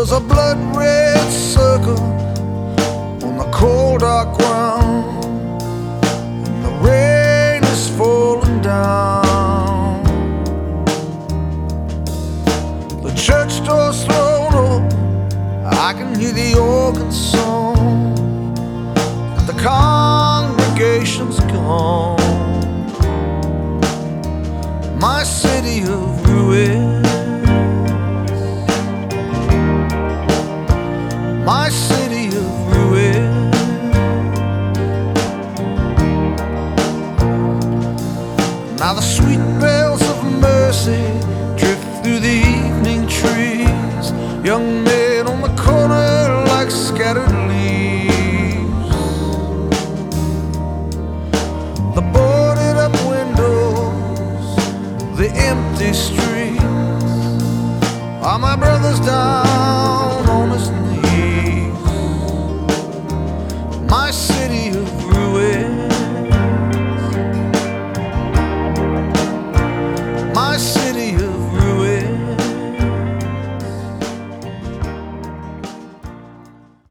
There's a blood red circle on the cold dark ground, and the rain is falling down. The church door's thrown open, I can hear the organ song, and the congregation's gone. My city of ruins, my city of ruins. Now the sweet bells of mercy drift through the evening trees, young men on the corner like scattered leaves. The boarded up windows, the empty streets, are my brothers down